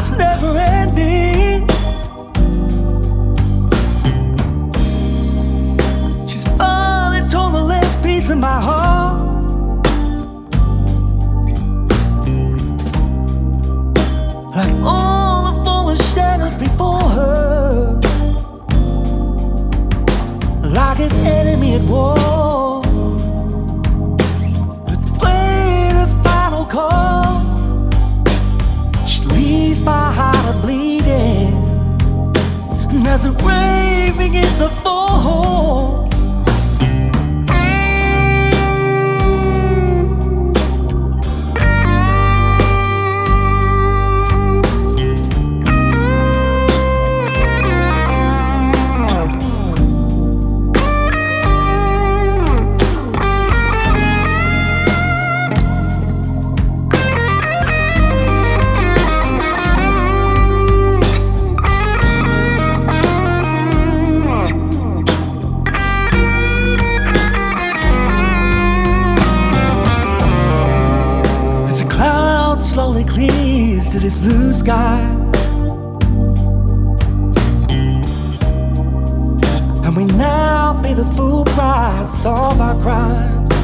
that's never ending. She's finally torn the last piece of my heart. Like all the fallen shadows before her, like an enemy at war that's played a final call. She leaves my heart bleeding, and as the rain begins to fall, slowly clears to this blue sky, and we now pay the full price of our crimes.